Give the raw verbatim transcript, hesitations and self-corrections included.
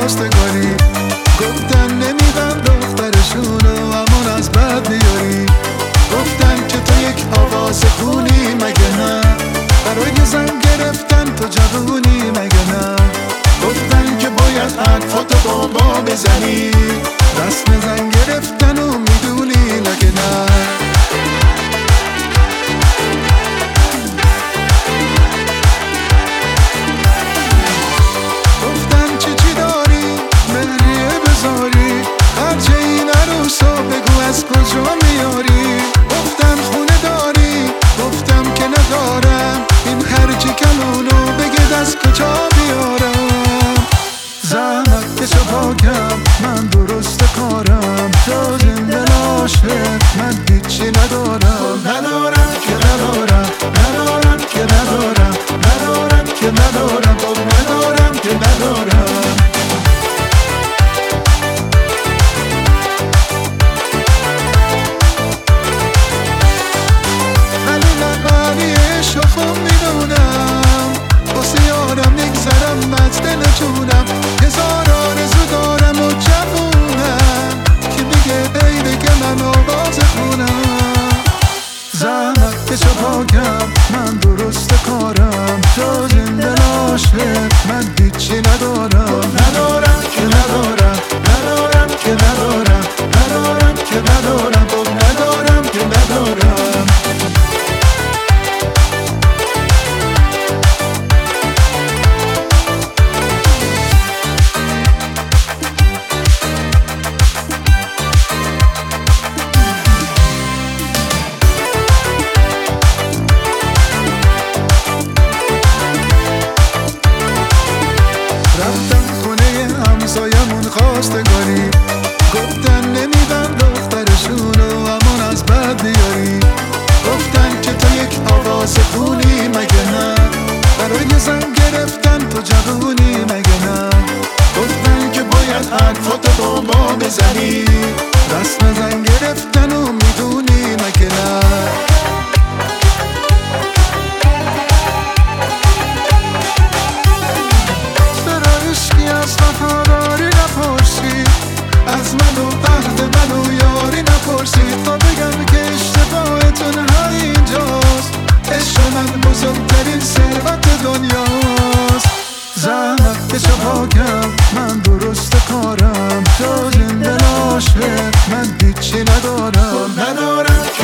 خواستگاری. گفتن نمیدن دخترشونو امان از بد بیاری. گفتن که تو یک آواز خونی مگه نه، برای زن گرفتن تو جوونی مگه نه. گفتن که باید حرفاتو با ما بزنی، رسم زن گرفتن و میدونی مگه نه. گفتن چی چی داری مهریه بذاری، هرچه این عروسو بگو از کجا میاری. گفتم خونه داری، گفتم که ندارم، این خرجی کلونو بگید از کجا بیارم. زحمت کشو پاکم من درست کارم، جز این دل عاشق من هیچی ندارم. ندارم که ندارم، ندارم که ندارم، ندارم که ندارم، خب ندارم که ندارم. ولی لقانی عشق میدونم، واسه یارم نگذرم از دل جونم. هزار آرزو دارم و جوونم که بگه ای بگه من آواز خونم. زحمت کشو پاکم من درست کارم، جز این دل عاشق من هیچی ندارم. ندارم که ندارم، ندارم که ندارم، ندارم که ندارم، خب ندارم که ندارم. رفتم خونه همسایمون خواستگاری. گفتن نمیدن دخترشونو امان از بد بیاری. گفتن که تو یک آواز خونی مگه نه، برای زن گرفتن تو جوونی مگه نه. گفتن که باید حرفاتو با ما بزنی، رسم زن گرفتن و میدونی مگه نه. از وفاداری نپرسی، از من و عهد من و یاری نپرسی. تا بگم که اشتباهتون همینجاست، عشق من بزرگترین ثروت دنیاست. زحمت کشو پاکم من درست کارم، جز این دل عاشق من هیچی ندارم. ندارم